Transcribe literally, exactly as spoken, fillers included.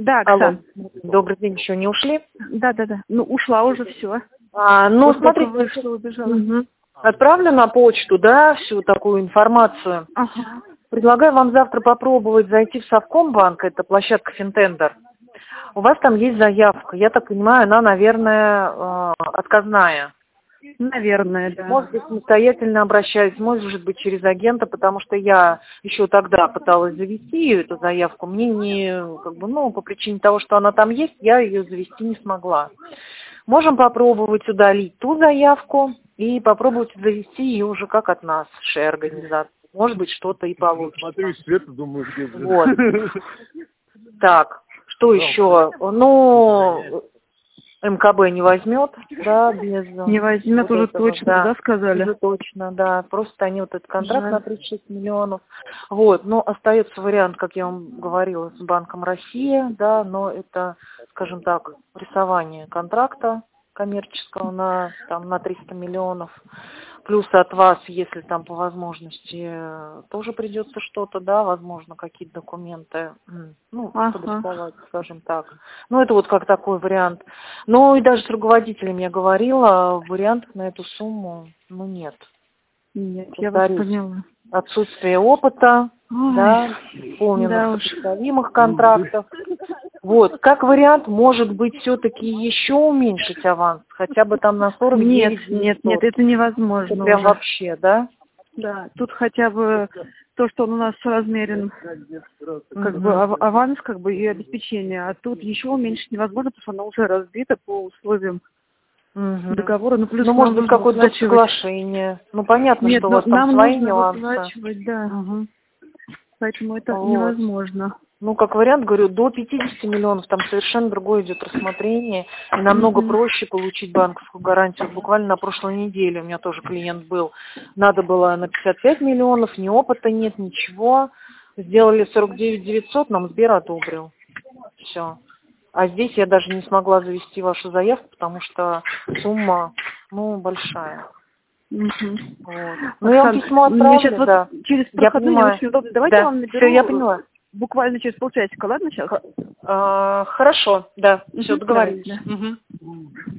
Да, Алло. Оксана. Добрый день, еще не ушли? Да, да, да. Ну, ушла уже, все. А, ну, Вот только смотрите, вышла, убежала. мгм. Отправлю на почту, да, всю такую информацию. Ага. Предлагаю вам завтра попробовать зайти в Совкомбанк, это площадка Финтендер. У вас там есть заявка, я так понимаю, она, наверное, э, отказная. Наверное, да. Может быть, самостоятельно обращаюсь, может быть, через агента, потому что я еще тогда пыталась завести ее, эту заявку. Мне не, как бы, ну, по причине того, что она там есть, я ее завести не смогла. Можем попробовать удалить ту заявку и попробовать завести ее уже как от нас, шей организации. Может быть, что-то и получится. Смотрю, Света, думаю, где... Вот. Так, что еще? Ну, МКБ не возьмет, да, без... Не возьмет вот уже этого, точно, да, да, сказали? уже точно, да. Просто они вот этот контракт Жаль. на тридцать шесть миллионов. Вот, но остается вариант, как я вам говорила, с Банком России, да, но это, скажем так, рисование контракта коммерческого на, там, на триста миллионов. Плюс от вас, если там по возможности тоже придется что-то, да, возможно, какие-то документы, ну, Ага. подрисовать, скажем так. Ну, это вот как такой вариант. Ну, и даже с руководителем я говорила, вариантов на эту сумму, ну, нет. Нет, я вас Повторюсь, поняла. отсутствие опыта, Ой, да, да исполненных уж. сопоставимых контрактов. Вот, как вариант, может быть, все-таки еще уменьшить аванс, хотя бы там на сорок Нет, девять нет, девятьсот. нет, это невозможно Это прям уже. вообще, да? Да, тут хотя бы то, что он у нас размерен, как Мгм. бы ав- аванс, как бы и обеспечение, а тут еще уменьшить невозможно, потому что она уже разбита по условиям Мгм. договора, ну плюс Ну, может нам быть, нужно какое-то выплачивать. соглашение. Ну, понятно, Нет, что у ну вас там нам свои нужно нюансы. выплачивать, да, Мгм. поэтому это Вот. невозможно. Ну, как вариант, говорю, до пятидесяти миллионов, там совершенно другое идет рассмотрение, и намного Мгм. проще получить банковскую гарантию. Вот буквально на прошлой неделе у меня тоже клиент был. Надо было на пятьдесят пять миллионов, ни опыта нет, ничего. Сделали сорок девять девятьсот, нам Сбер одобрил. Все. А здесь я даже не смогла завести вашу заявку, потому что сумма, ну, большая. Мгм. Вот. Ну, я вам Оксан, письмо мне сейчас отправлю, вот да. через Я проходной не понимаю. очень удобно. Давайте я Да, вам все, я наберу поняла. э, буквально через полчасика, ладно сейчас? Х- а, Хорошо, да, все, Мгм. Давайте, договорились. да. Мгм.